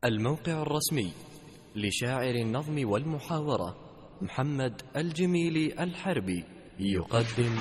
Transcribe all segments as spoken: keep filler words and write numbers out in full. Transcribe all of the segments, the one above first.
الموقع الرسمي لشاعر النظم والمحاورة محمد الجميلي الحربي يقدم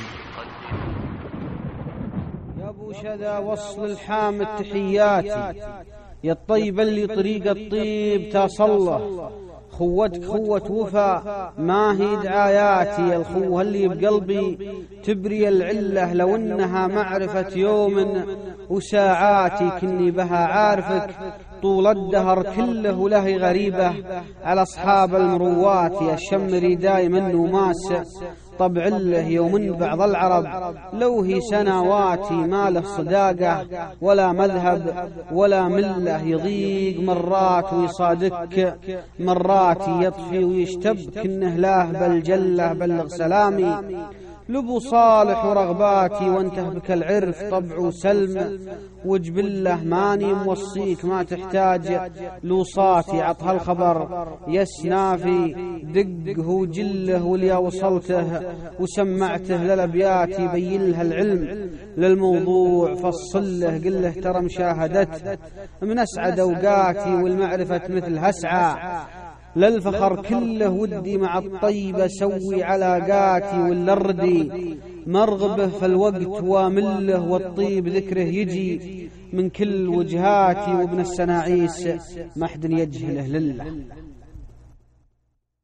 يا ابو شذا وصل الحامد تحياتي، يا الطيب اللي طريق الطيب تصله، خوتك خوة وفا ما هي دعاياتي، الخوة اللي بقلبي تبري العلة لو انها معرفة يوم وساعاتي، كني بها عارفك طول الدهر كله وله غريبة على أصحاب المروات، يا الشمري دايما وماس طبع له يوم بعض العرب لو هي سنواتي، ما له صداقة ولا مذهب ولا ملة، يضيق مرات ويصادك مرات، يطفي ويشتب كنه له بالجلة بلغ سلامي، لبو صالح ورغباتي وانته بك العرف طبع وسلم وجبله، ماني موصيك ما تحتاج لوصاتي، عطها الخبر يسنافي دقه وجله وليا وصلته وسمعته للابيات يبين لها العلم للموضوع، فصل له قل له ترى مشاهدته من اسعد اوقاتي والمعرفة مثل هسعى، للفخر كله ودي مع الطيبة سوي علاقاتي، واللردي مرغبه في الوقت وامله، والطيب ذكره يجي من كل وجهاتي، وابن السناعيس ما حد يجهله لله.